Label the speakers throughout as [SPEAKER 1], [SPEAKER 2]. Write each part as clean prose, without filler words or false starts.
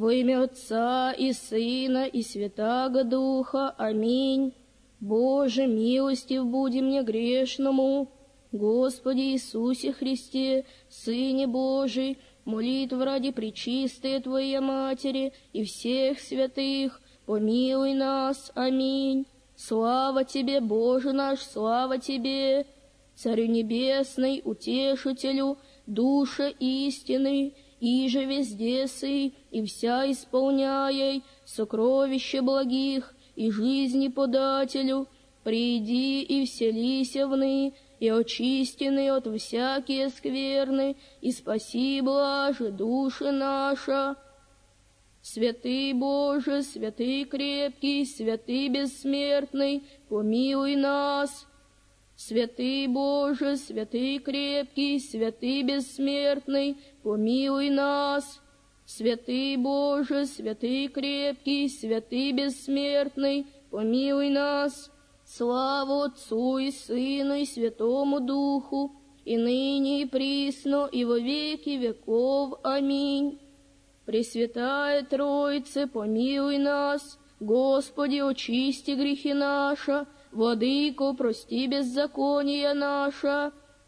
[SPEAKER 1] Во имя Отца и Сына и Святаго Духа. Аминь. Боже, милостив буди мне грешному. Господи Иисусе Христе, Сыне Божий, молитв ради пречистой Твоей Матери и всех святых, помилуй нас. Аминь. Слава Тебе, Боже наш, слава Тебе, Царю Небесный, Утешителю, Душа истины, иже везде сы, и вся исполняй сокровище благих, и жизни подателю, приди и вселися вны, и очистены от всякие скверны, и спаси блаже души наша. Святый Боже, святый крепкий, святый бессмертный, помилуй нас. Святый Боже, святый крепкий, святый бессмертный, помилуй нас. Святый Боже, святый крепкий, святый бессмертный, помилуй нас. Слава Отцу и Сыну и Святому Духу, и ныне и присно, и во веки веков. Аминь. Пресвятая Троице, помилуй нас. Господи, очисти грехи наши, Владыко, прости беззакония наша.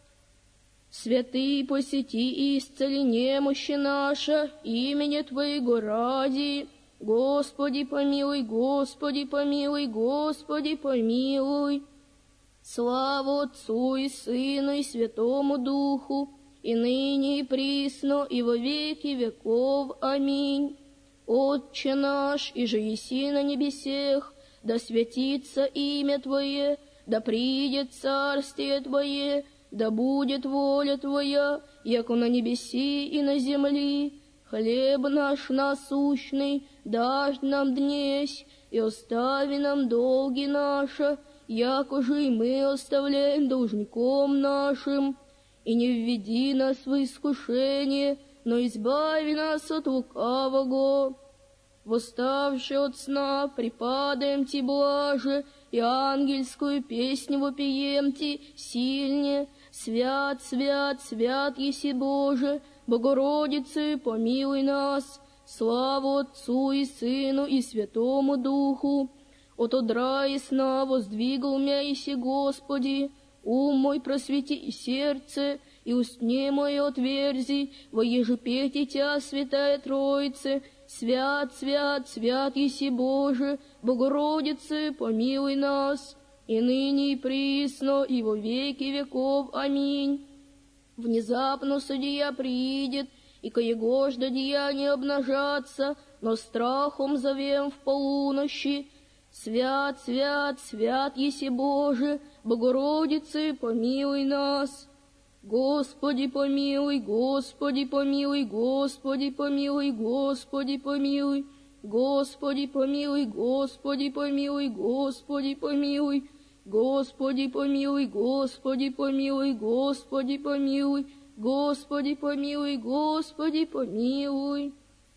[SPEAKER 1] Святый, посети и исцели немощи наши, имени Твоего ради. Господи, помилуй, Господи, помилуй, Господи, помилуй. Слава Отцу и Сыну и Святому Духу, и ныне и присно, и во веки веков. Аминь. Отче наш, иже еси на небесех, да святится имя Твое, да придет царствие Твое, да будет воля Твоя, яко на небеси и на земли. Хлеб наш насущный дашь нам днесь, и остави нам долги наши, яко же и мы оставляем должником нашим. И не введи нас в искушение, но избави нас от лукавого. Восставши от сна, припадаем Ти блаже, и ангельскую песню вопием Ти сильне. Свят, свят, свят еси Боже, Богородице, помилуй нас. Слава Отцу и Сыну и Святому Духу. От одра и сна воздвигал мя еси Господи, ум мой просвети и сердце, и устне мое отверзи, во еже пети Тя, Святая Троице. Свят, свят, свят еси Боже, Богородице, помилуй нас, и ныне и присно, и во веки веков. Аминь. Внезапно судья приидет, и коегожда деяния обнажатся, но страхом зовем в полунощи. Свят, свят, свят еси Боже, Богородице, помилуй нас. Господи, помилуй, Господи, помилуй, Господи, помилуй, Господи, помилуй, Господи, помилуй, Господи, помилуй, Господи, помилуй, Господи, помилуй, Господи, помилуй, Господи, помилуй, Господи, помилуй, Господи, помилуй.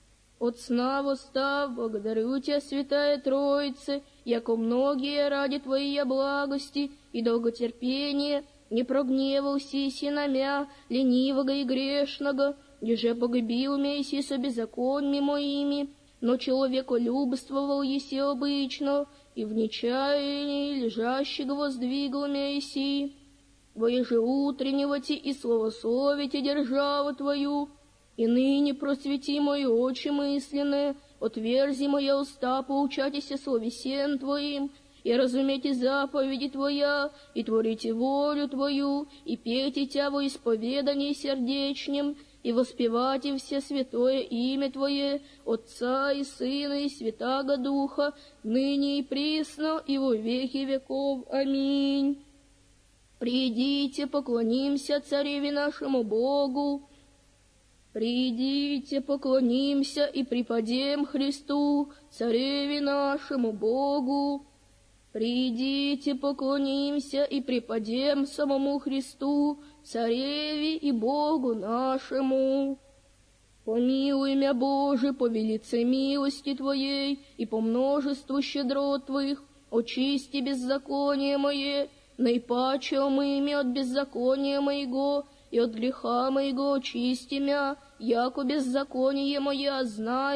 [SPEAKER 1] От сна восстав, благодарю Тя, Святая Троице, яко многие ради Твоей благости и долготерпения не прогневался еси на мя, ленивого и грешного, еже погубил мя еси со беззаконми моими, но человеколюбствовал еси обычно, и в нечаянии лежащего воздвигал мя еси. Во еже утреннего Ти и словословите державу Твою, и ныне просвети мои очи мысленные, отверзи моя уста поучатися словесен Твоим, и разумейте заповеди Твоя, и творите волю Твою, и пейте Тя во исповедании сердечнем, и воспевайте все святое имя Твое, Отца и Сына и Святаго Духа, ныне и присно, и во веки веков. Аминь. Придите, поклонимся Цареве нашему Богу. Придите, поклонимся и преподем Христу, Цареве нашему Богу. Придите, поклонимся и преподем самому Христу, Цареве и Богу нашему. Помилуй мя, Боже, по велице милости Твоей и по множеству щедрот Твоих, очисти беззаконие мое, наипаче омый мя от беззакония моего, и от греха моего очисти мя, яко беззаконие мое знаю,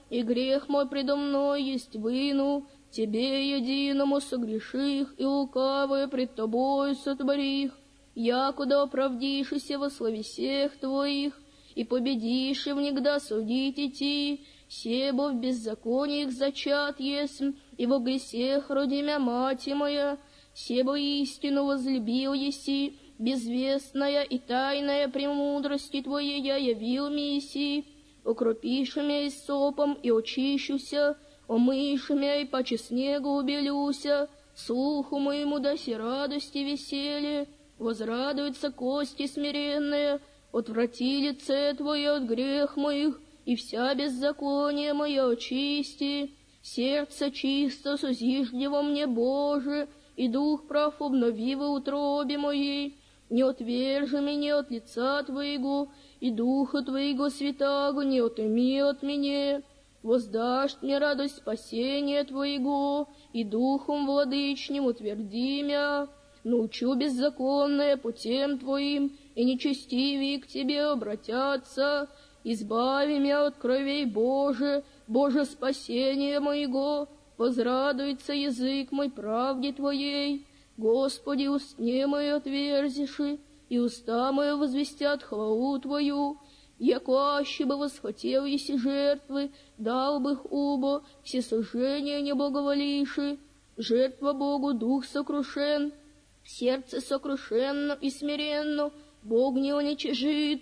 [SPEAKER 1] и грех мой предо мной есть выну, Тебе единому согреших, и лукавое пред Тобою сотворих, якуда оправдишися во словесех Твоих, и победишь и внегда судить идти, себо в беззакониях зачат есмь, и во гресех родимя мати моя, себо истину возлюбил еси, безвестная и тайная премудрости Твоей я явил миси, укропишь меня исопом и очищуся, омышь меня и паче снегу убелюся, слуху моему даси радости веселье, возрадуются кости смиренные, отврати лице Твое от грех моих, и вся беззаконие мое очисти. Сердце чисто созижди во мне, Боже, и дух прав обнови во утробе моей. Не отвержи меня от лица Твоего, и духа Твоего святаго не отыми от меня. Воздашь мне радость спасения Твоего, и духом владычним утверди мя. Научу беззаконное путем Твоим, и нечестивые к Тебе обратятся. Избави меня от кровей, Боже, Боже, спасение моего. Возрадуется язык мой правде Твоей. Господи, устне мои отверзиши, и уста мои возвестят хвалу Твою. Яко аще бы восхотел еси жертвы, дал бы их убо, все сожжения не благоволиши. Жертва Богу дух сокрушен, сердце сокрушенно и смиренно, Бог не уничижит.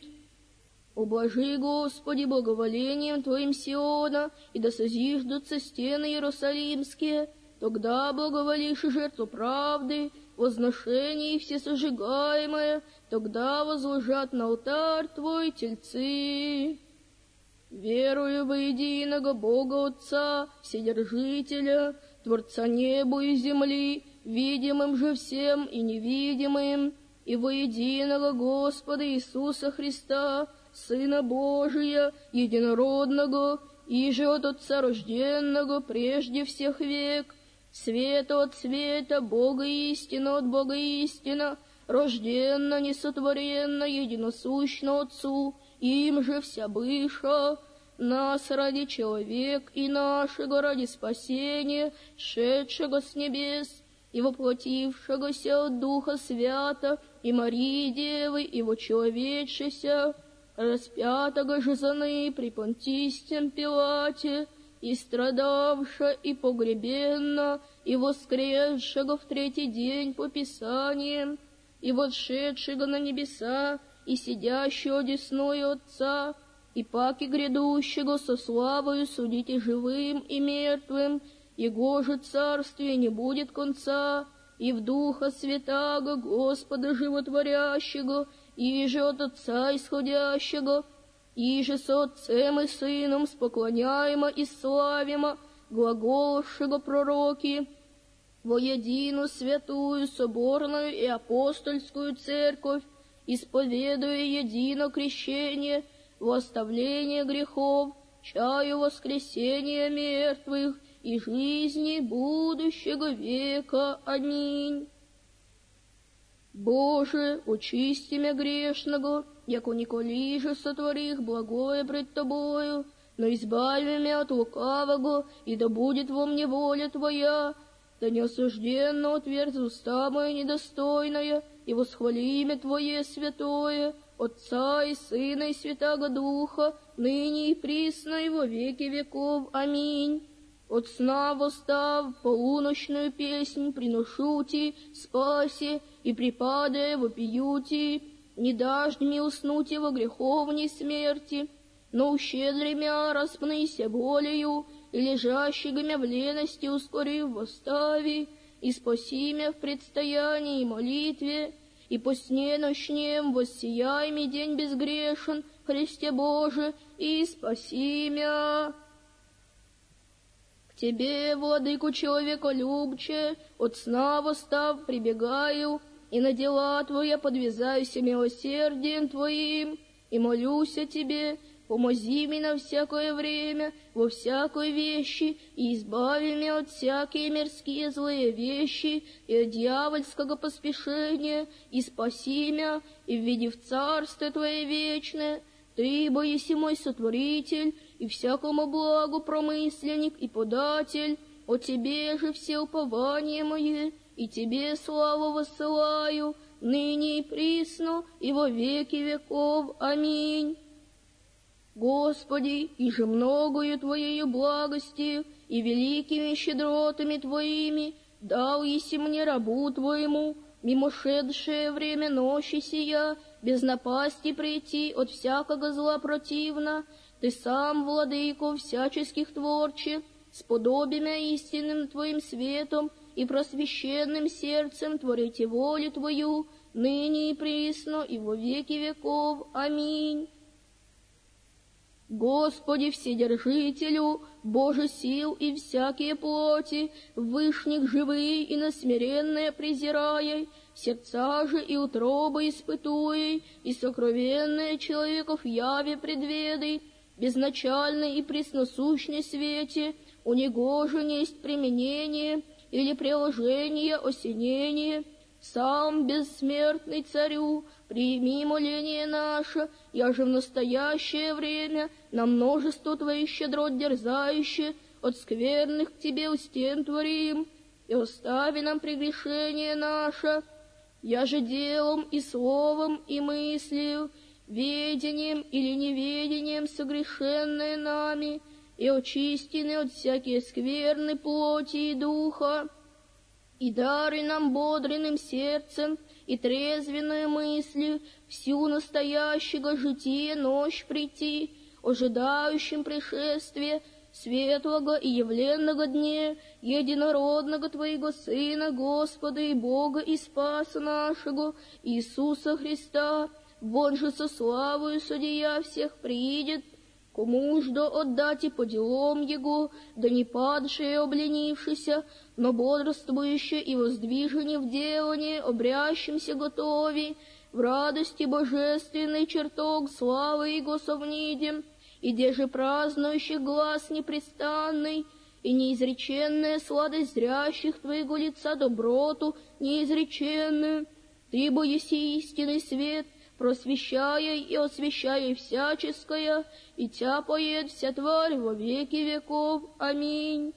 [SPEAKER 1] Ублажи, Господи, благоволением Твоим Сиона, и да созиждутся стены Иерусалимские, тогда благоволишь жертву правды, возношение всесожигаемое, тогда возложат на алтарь Твой тельцы. Верую во единого Бога Отца, Вседержителя, Творца неба и земли, видимым же всем и невидимым, и во единого Господа Иисуса Христа, Сына Божия, единородного, иже от Отца рожденного прежде всех век, света от света, Бога истина от Бога истина, рожденно, несотворенно, единосущно Отцу, им же вся быша, нас ради человек и нашего ради спасения, шедшего с небес, и воплотившегося от Духа Свята, и Марии Девы, и вочеловечися, распятого же за ны при Понтистем Пилате, и страдавша, и погребенна, и воскресшего в третий день по Писаниям, и восшедшего на небеса, и сидящего одесную Отца, и паки грядущего со славою судите живым и мертвым, Его же царствие не будет конца, и в Духа Святаго, Господа Животворящего, и же от Отца исходящего, и же с Отцем и Сыном споклоняемо и славимо, глаголовшего пророки, во едину святую, соборную и апостольскую церковь, исповедуя едино крещение, во оставление грехов, чаю воскресения мертвых и жизни будущего века. Аминь. Боже, очисти мя грешного, яко николи же сотворих благое пред Тобою, но избави мя от лукавого, и да будет во мне воля Твоя, да неосужденно отверз уста моя недостойная, и восхвали имя Твое святое, Отца и Сына и Святаго Духа, ныне и присно и во веки веков. Аминь. От сна восстав, полуночную песнь приношу Ти, спаси, и припадая вопию Ти, не дашь мне уснуть во греховней смерти, но ущедри мя распнися болею, и лежащего мя в лености ускорив восстави, и спаси мя в предстоянии и молитве, и по сне ночнем воссияй ми день безгрешен, Христе Боже, и спаси мя. К Тебе, владыку человеколюбче, от сна восстав прибегаю, и на дела Твоя подвязаюся милосердием Твоим, и молюсь о Тебе, помози мне на всякое время, во всякой вещи, и избави меня от всякие мирские злые вещи, и от дьявольского поспешения, и спаси меня, и введи в царство Твое вечное. Ты, бо еси мой сотворитель, и всякому благу промысленник и податель. О тебе же все упование мое, и тебе славу воссылаю, ныне и присно, и во веки веков. Аминь. Господи, и же многою Твоею благостью и великими щедротами Твоими дал еси мне рабу Твоему, мимошедшее время ночи сия, без напасти прийти от всякого зла противно. Ты сам, владыко всяческих творче, сподобимя истинным Твоим светом и просвещенным сердцем творите волю Твою, ныне и присно, и во веки веков. Аминь. Господи Вседержителю, Боже сил и всякие плоти, вышних живые и насмиренные презирая, сердца же и утробы испытуя, и сокровенные человеков яви предведай, безначальный и пресносущный свете, у него же несть применение или приложение осенение. Сам бессмертный царю, прими моление наше, я же в настоящее время на множество Твоих щедрот дерзающие, от скверных к Тебе устен творим, и остави нам прегрешение наше. Я же делом и словом и мыслью, ведением или неведением согрешенное нами, и очистены от всякие скверны плоти и духа, и даруй нам бодренным сердцем и трезвенной мыслью всю настоящего жития ночь прийти, ожидающим пришествия светлого и явленного дня, единородного Твоего Сына, Господа и Бога и Спаса нашего, Иисуса Христа, вон же со славою судья всех приидет, кому ж да отдать и по делам Его, да не падшие и обленившися, но бодрствующие и воздвижение в делании, обрящимся готови, в радости божественный чертог славы Его совнидем, и где же празднующих глаз непрестанный, и неизреченная сладость зрящих Твоего лица доброту неизреченную. Ты бо еси истинный свет, просвещая и освещая всяческое, и Тя поет вся тварь во веки веков. Аминь.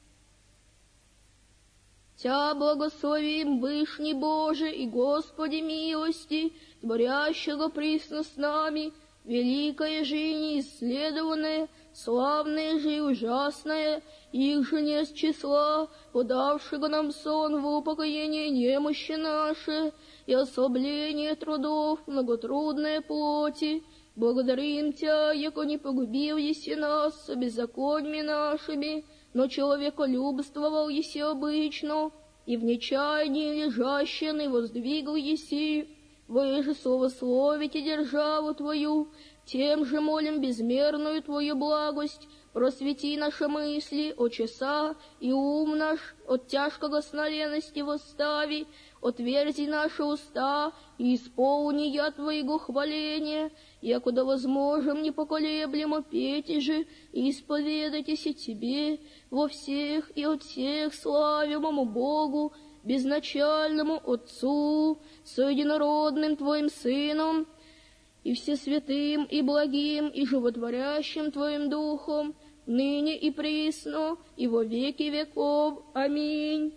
[SPEAKER 1] Тя благословим, Вышний Боже и Господи милости, творящего присно с нами, великое же и неисследованное, славное же и ужасное, их же не с числа, подавшего нам сон в упокоение немощи наши и особление трудов многотрудной плоти. Благодарим Тя, яко не погубил еси нас со беззакониями нашими, но человеколюбствовал еси обычно, и в нечаянии лежащен и воздвигл еси. Вы же славословите державу Твою, тем же молим безмерную Твою благость, просвети наши мысли, о часа и ум наш от тяжкого сна лености восстави, отверзи наши уста и исполни я Твоего хваления, якуда возможем непоколеблемо петь же и исповедайтесь и Тебе во всех и от всех славимому Богу, безначальному Отцу, со единородным Твоим Сыном, и всесвятым, и благим, и животворящим Твоим Духом, ныне и присно, и во веки веков. Аминь.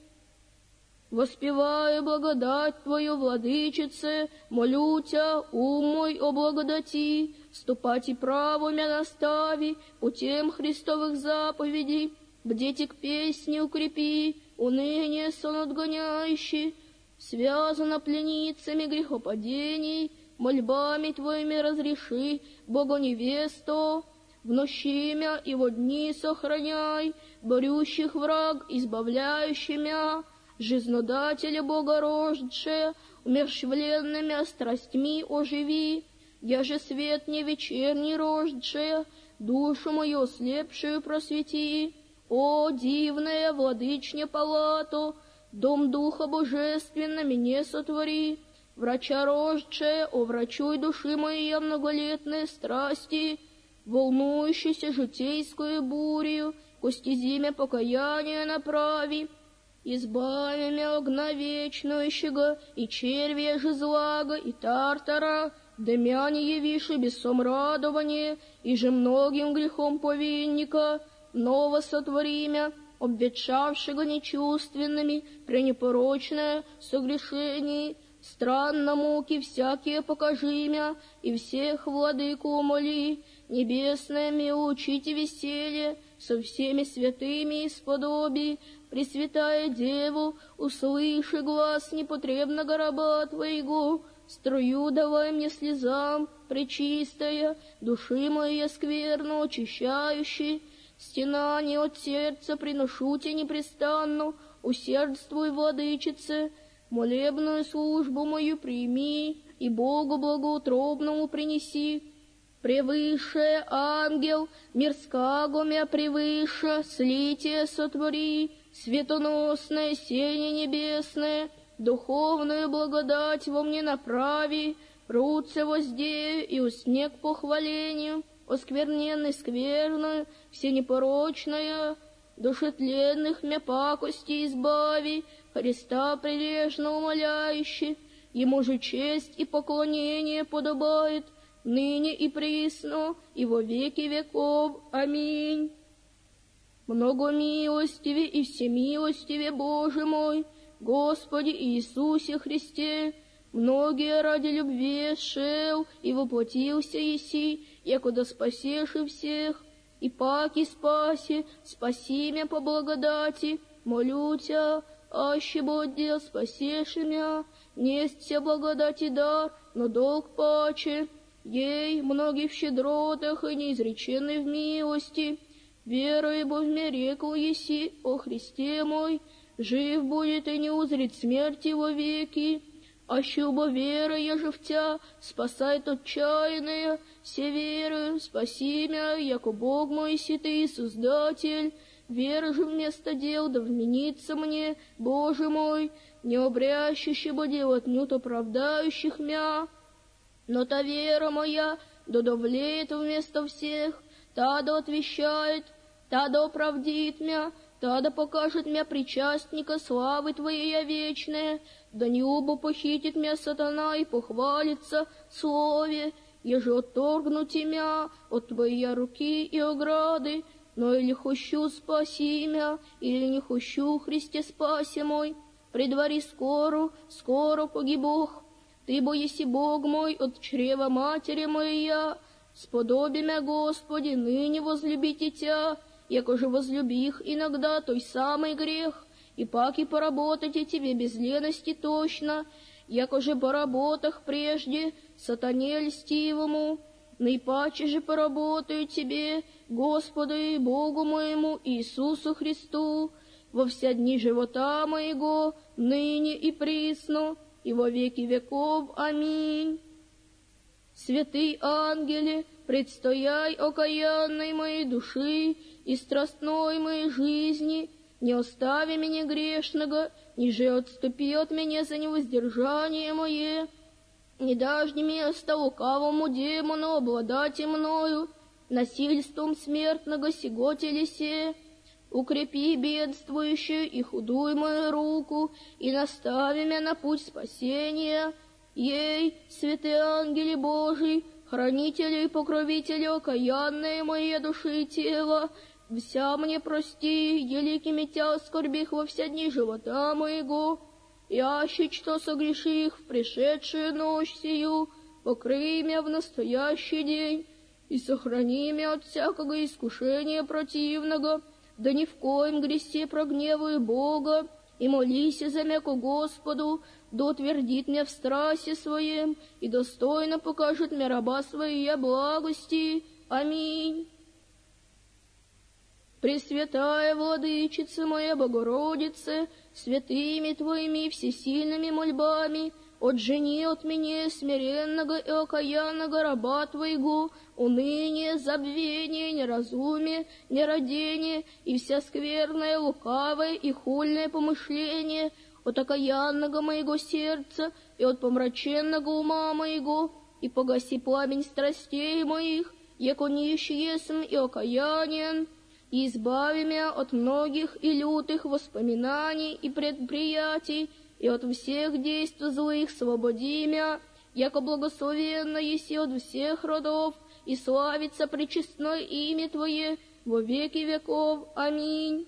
[SPEAKER 1] Воспеваю благодать Твою, Владычице, молю Тя, ум мой о благодати, ступать и право мя настави, путем Христовых заповедей, бдите к песне укрепи, уныние сон отгоняющий, связано пленницами грехопадений, мольбами Твоими разреши, Бога невесту, в нощи мя и во дни сохраняй, борющих враг, избавляющий мя, жизнодателя Богорождше, умерщвленными страстьми оживи, я же свет не вечерний рождше, душу мою ослепшую просвети. О, дивная владычня палату, дом Духа Божественно мне сотвори, врача рождше, о, врачуй души моей многолетные страсти, волнующейся житейскую бурю, ко стезиме покаяния направи, избави мя огна вечнующего, и червя же злага, и тартара, да мя не явиши бесом радование, и же многим грехом повинника, ново сотвори мя, обветшавшего нечувственными, пренепорочное согрешений, странно муки всякие покажи мя, и всех владыку умоли, небесное ми учите веселье, со всеми святыми исподоби, Пресвятая Деву, услыши глаз непотребного раба Твоего, струю давай мне слезам, пречистая, души моей скверно очищающей, стенание от сердца приношу тебе непрестанно, усердствуй, владычице, молебную службу мою прими и Богу благоутробному принеси. Превыше, ангел, мирского мя превыше, слитие сотвори, светоносное сенье небесное, духовную благодать во мне направи, руце воздею и усне к похвалению, оскверненной скверную, всенепорочная, душетленных мя пакости избави, Христа прилежно умоляющий, Ему же честь и поклонение подобает, ныне и присно, и во веки веков. Аминь. Многомилостиве и всемилостиве Боже мой, Господи Иисусе Христе, многие ради любви шел и воплотился еси, якуда спасеши всех, и паки спаси, спаси мя по благодати, молю Тя, аще боддел спасеши мя, несть вся благодати дар, но долг паче, ей многих в щедротах и неизреченной в милости, верою Бог мне рекл еси, о Христе мой, жив будет и не узрит смерти во веки, аще убо вера еже в Тя, спасай отчаянная, все верою, спаси мя, яко Бог мой си Ты, Создатель, вера же вместо дел, да вменится мне, Боже мой, не обрящище бы дел отнюдь оправдающих мя, но та вера моя, да довлеет вместо всех, та да отвещает, та да оправдит мя, та да покажет мя причастника славы Твоей вечная, да не убо похитит мя сатана и похвалится слове, еже отторгнуть мя от Твоей руки и ограды, но или хощу спаси мя, или не хощу, Христе спаси мой, предвари скоро, скоро погибох. Ты бо еси Бог мой от чрева матери моя, сподоби мя, Господи, ныне возлюбите Тя, яко же возлюбих иногда той самый грех, и паки поработайте Тебе без лености точно, яко же по работах прежде сатане льстивому, наипаче же поработаю Тебе, Господу и Богу моему Иисусу Христу, во вся дни живота моего, ныне и присно, и во веки веков. Аминь. Святый ангеле, предстояй окаянной моей души и страстной моей жизни, не остави меня грешного, ниже отступи от меня за невоздержание мое, не дашь ни места лукавому демону обладать и мною, насильством смертного сего телесе. Укрепи бедствующую и худую мою руку, и настави меня на путь спасения. Ей, святые ангели Божии, хранители и покровители окаянные моей души и тела, вся мне прости, еликими Тя скорбих во все дни живота моего, яще что согреших в пришедшую ночь сию, покрый меня в настоящий день, и сохрани меня от всякого искушения противного, да ни в коем грехе прогневаю Бога, и молись за меня ко Господу, да утвердит меня в страсти своем, и достойно покажет мне раба своей благости. Аминь. Пресвятая Владычица моя Богородице, святыми Твоими всесильными мольбами, отжени от меня смиренного и окаянного раба Твоего, уныние, забвение, неразумие, нерадение и вся скверное, лукавое и хульное помышление от окаянного моего сердца и от помраченного ума моего, и погаси пламень страстей моих, яко нищий есмь и окаянен, и избави меня от многих и лютых воспоминаний и предприятий, и от всех действий злых свободи меня, яко благословенно еси от всех родов, и славится пречестное имя Твое во веки веков. Аминь.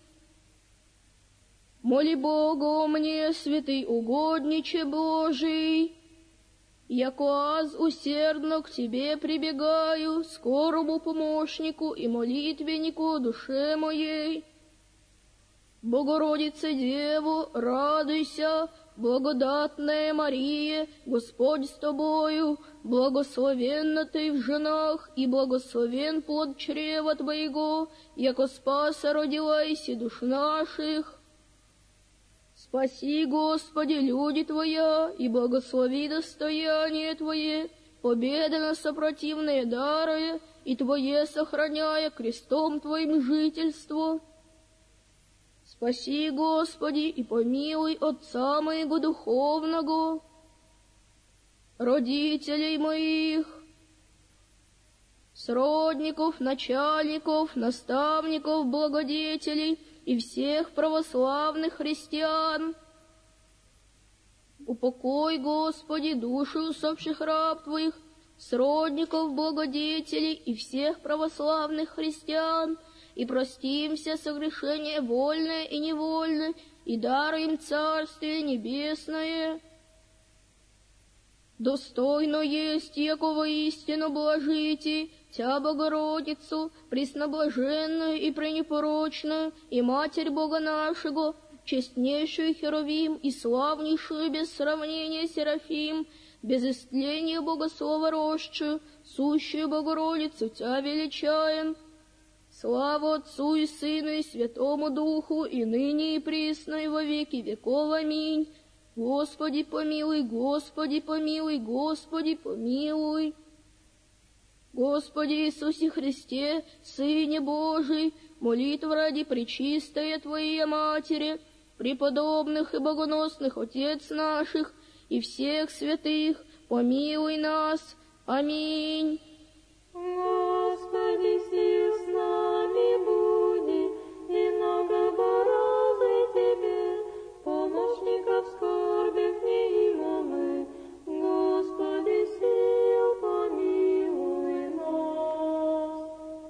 [SPEAKER 1] Моли Бога о мне, святый угодниче Божий, яко аз усердно к Тебе прибегаю, скорому помощнику и молитвеннику душе моей. Богородице Деву, радуйся, благодатная Мария, Господь с тобою, благословенна ты в женах, и благословен плод чрева Твоего, яко спаса родилась и душ наших. Спаси, Господи, люди Твоя, и благослови достояние Твое, победы на сопротивные даруя, и Твое сохраняя крестом Твоим жительство. Спаси, Господи, и помилуй Отца моего духовного, родителей моих, сродников, начальников, наставников, благодетелей и всех православных христиан. Упокой, Господи, душу усопших раб Твоих, сродников, благодетелей и всех православных христиан, и прости им все согрешения вольные и невольные, и даруй им Царствие Небесное. Достойно есть, яко воистину блажите, Тя, Богородицу, пресноблаженную и пренепорочную, и Матерь Бога нашего, честнейшую Херувим и славнейшую без сравнения Серафим, без истления Богослова росшую, сущую Богородицу Тя величаем. Слава Отцу и Сыну и Святому Духу, и ныне и присно, и во веки веков. Аминь. Господи помилуй, Господи помилуй, Господи помилуй. Господи Иисусе Христе, Сыне Божий, молитва ради пречистая Твоей Матери, преподобных и богоносных Отец наших и всех святых, помилуй нас. Аминь.
[SPEAKER 2] Господи, сил с нами буди, и многообразуй Тебе, помощников в скорбях не има мы. Господи, сил помилуй нас.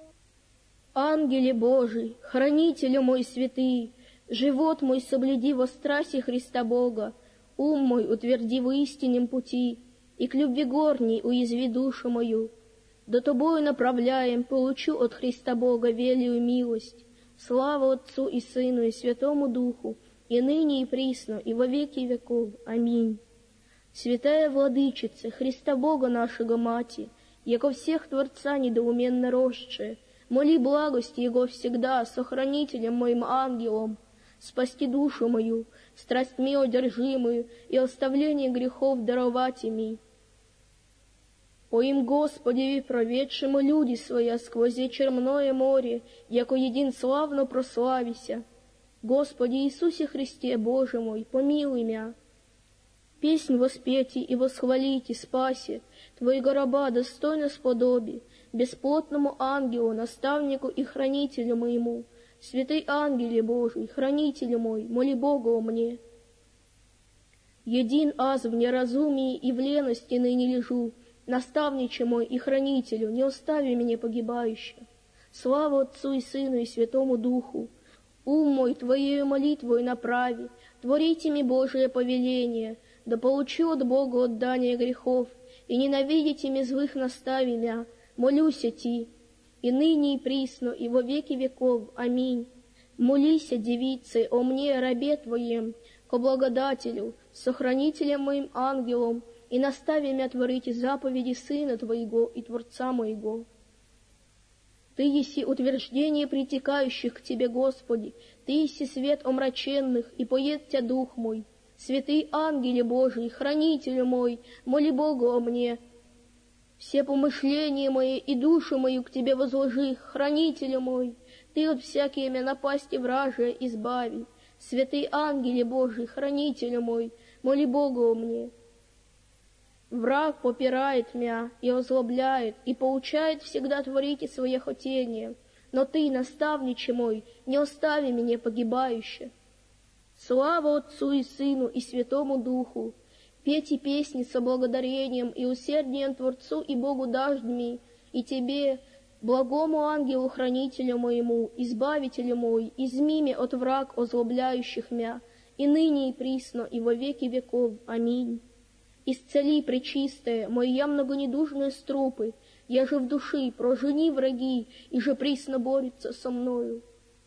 [SPEAKER 1] Ангеле Божий, хранителю мой святый, живот мой соблюди во страсе Христа Бога, ум мой утверди в истинном пути, и к любви горней уязви душу мою. Да Тобою направляем, получу от Христа Бога велию милость. Слава Отцу и Сыну и Святому Духу, и ныне и присно, и во веки веков. Аминь. Святая Владычица, Христа Бога нашего Мати, яко всех Творца недоуменно росшая, моли благости Его всегда, сохранителем моим ангелом, спасти душу мою, страстьми одержимую, и оставление грехов даровать ими. О им, Господи, проведшему люди своя сквозь черное море, яко един славно прославися. Господи Иисусе Христе, Боже мой, помилуй мя. Песнь воспейте и восхвалите, спаси, Твоего раба достойно сподоби, бесплотному ангелу, наставнику и хранителю моему. Святый ангеле Божий, хранителю мой, моли Бога о мне. Един аз в неразумии и в лености ныне лежу, наставниче мой и хранителю, не остави меня погибающим. Слава Отцу и Сыну и Святому Духу. Ум мой Твоею молитвою направи, творите ми Божие повеление, да получу от Бога отдание грехов, и ненавидите ми злых настави мя, молюся Ти, и ныне и присно, и во веки веков. Аминь. Молися, девице, о мне, рабе Твоем, ко благодателю, сохранителем моим ангелом, и настави мя творите заповеди Сына Твоего и Творца моего. Ты еси утверждение притекающих к Тебе, Господи, Ты еси свет омраченных, и поет Тя дух мой. Святый ангеле Божий, хранителю мой, моли Бога о мне. Все помышления мои и душу мою к Тебе возложи, хранителю мой. Ты от всякие мя напасти вражия избави. Святый ангеле Божий, хранителю мой, моли Бога о мне. Враг попирает мя и озлобляет, и поучает всегда творите свои хотения. Но Ты, наставниче мой, не остави меня погибающе. Слава Отцу и Сыну и Святому Духу, Пейте песни со благодарением и усердием Творцу и Богу дождьми, и Тебе, благому ангелу-хранителю моему, избавителю мой, изми меня от враг озлобляющих мя, и ныне и присно, и во веки веков. Аминь. Исцели, пречистое, мои я многонедужные струпы, я же в души прожени враги, и же присно борются со мною.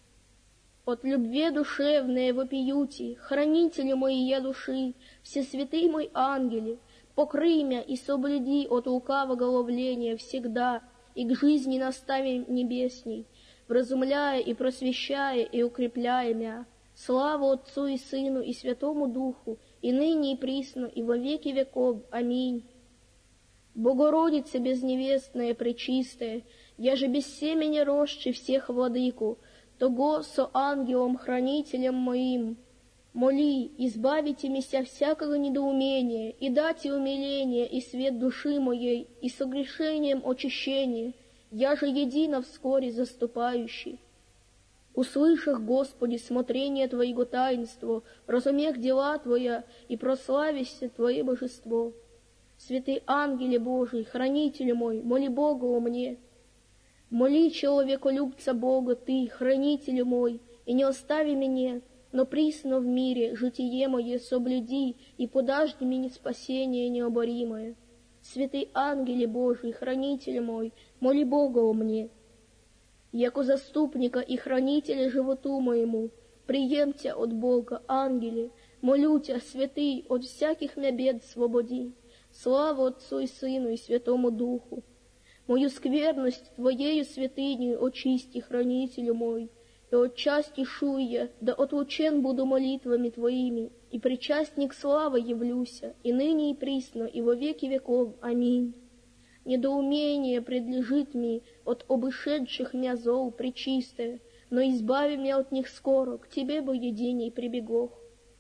[SPEAKER 1] От любви душевной вопиюти, хранители мои я души, все святые мой ангели, покрый мя и соблюди от лукавого ловления всегда, и к жизни настави небесней, вразумляя и просвещая и укрепляя мя. Слава Отцу и Сыну и Святому Духу, и ныне и присно, и во веки веков. Аминь. Богородица безневестная, пречистая, я же без семени росши всех владыку, того со ангелом-хранителем моим, моли, избавите меня всякого недоумения, и дайте умиление и свет души моей, и согрешением очищение, я же едино вскоре заступающий. Услышах, Господи, смотрение Твоего таинства, разумех дела Твоя, и прославися Твое божество. Святый ангеле Божий, хранитель мой, моли Бога о мне. Моли человеколюбца Бога Ты, хранитель мой, и не остави меня, но присно в мире житие мое соблюди, и подажди мне спасение необоримое. Святый ангеле Божий, хранитель мой, моли Бога о мне. Яко заступника и хранителя животу моему, приемте от Бога, ангеле, молю Тя, святый, от всяких мя бед свободи. Слава Отцу и Сыну и Святому Духу. Мою скверность Твоею святынею очисти, хранителю мой, и отчасти шуя, да отлучен буду молитвами Твоими, и причастник славы явлюся, и ныне и присно, и во веки веков. Аминь. Недоумение предлежит мне от обышедших мя зол пречистое, но избави меня от них скоро, к Тебе бы единий прибегох.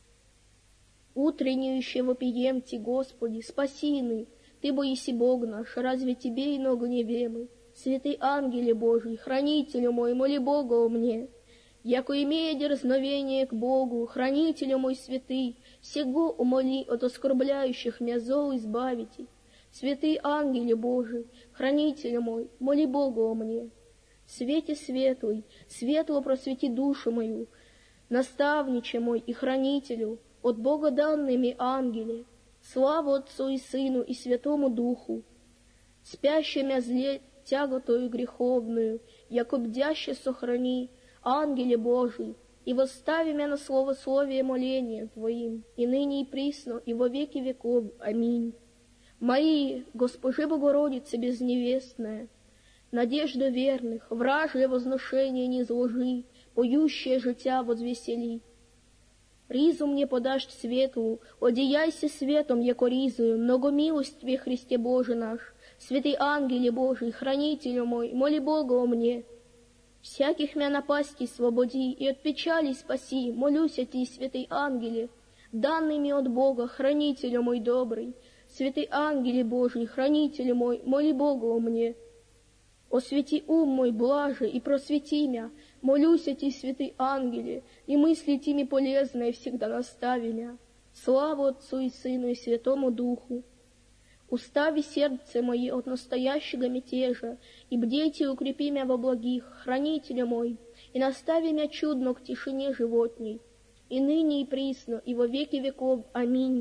[SPEAKER 1] Утреннююще вопиемте, Господи, спасины, Ты боиси Бог наш, разве Тебе иного не вемы? Святый ангеле Божий, хранителю мой, моли Бога о мне. Яко имея дерзновение к Богу, хранителю мой святый, всего умоли от оскорбляющих мя зол избавите. Святый ангеле Божий, хранитель мой, моли Бога о мне. Свете светлый, светло просвети душу мою, наставниче мой и хранителю, от Бога данными ангеле, славу Отцу и Сыну и Святому Духу, спящими зле тяготою греховную, яко бдяще сохрани, ангеле Божий, и восстави меня на словословие моления Твоим, и ныне и присно, и во веки веков. Аминь. Мои, Госпожи Богородице безневестная, надежда верных, вражье возношение не зложи, поющее життя возвесели. Ризу мне подашь светлу, одеяйся светом, яко ризою, многомилостиве Христе Боже наш, святый ангеле Божий, хранителю мой, моли Бога о мне. Всяких мя напастей свободи и от печали спаси, молюся Ти, святый ангеле, данными от Бога, хранителю мой добрый, святый ангеле Божий, хранителю мой, моли Бога о мне. Освети ум мой блаже и просвети мя, молюся Ти, святый ангеле, и мысли Тими полезные всегда настави мя. Славу Отцу и Сыну и Святому Духу. Устави сердце мое от настоящего мятежа, и бдейте и укрепи мя во благих, хранителя мой, и настави мя чудно к тишине животней, и ныне и присно, и во веки веков. Аминь.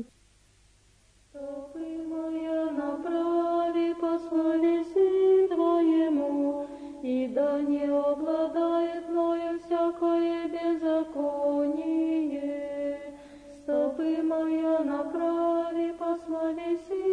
[SPEAKER 2] Стопы моя направи по словеси Твоему, и да не обладает мною всякое беззаконие. Стопы моя направи по словеси